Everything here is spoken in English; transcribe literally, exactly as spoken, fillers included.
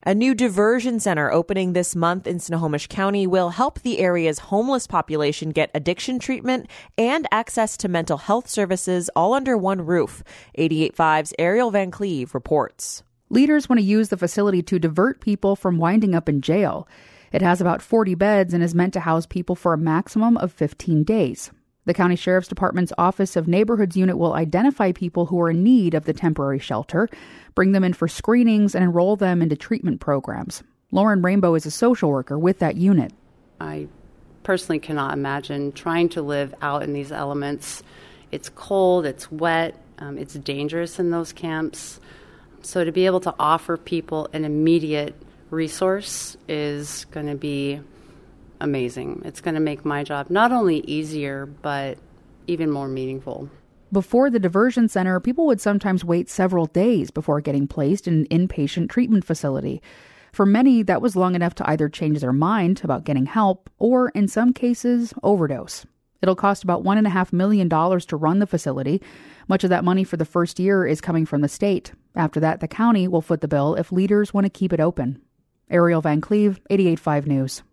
A new diversion center opening this month in Snohomish County will help the area's homeless population get addiction treatment and access to mental health services all under one roof. eighty-eight point five's Ariel Van Cleve reports. Leaders want to use the facility to divert people from winding up in jail. It has about forty beds and is meant to house people for a maximum of fifteen days. The County Sheriff's Department's Office of Neighborhoods unit will identify people who are in need of the temporary shelter, bring them in for screenings, and enroll them into treatment programs. Lauren Rainbow is a social worker with that unit. I personally cannot imagine trying to live out in these elements. It's cold, it's wet, um, it's dangerous in those camps. So to be able to offer people an immediate resource is going to be amazing. It's going to make my job not only easier, but even more meaningful. Before the diversion center, people would sometimes wait several days before getting placed in an inpatient treatment facility. For many, that was long enough to either change their mind about getting help or, in some cases, overdose. It'll cost about one point five million dollars to run the facility. Much of that money for the first year is coming from the state. After that, the county will foot the bill if leaders want to keep it open. Ariel Van Cleve, eighty-eight point five News.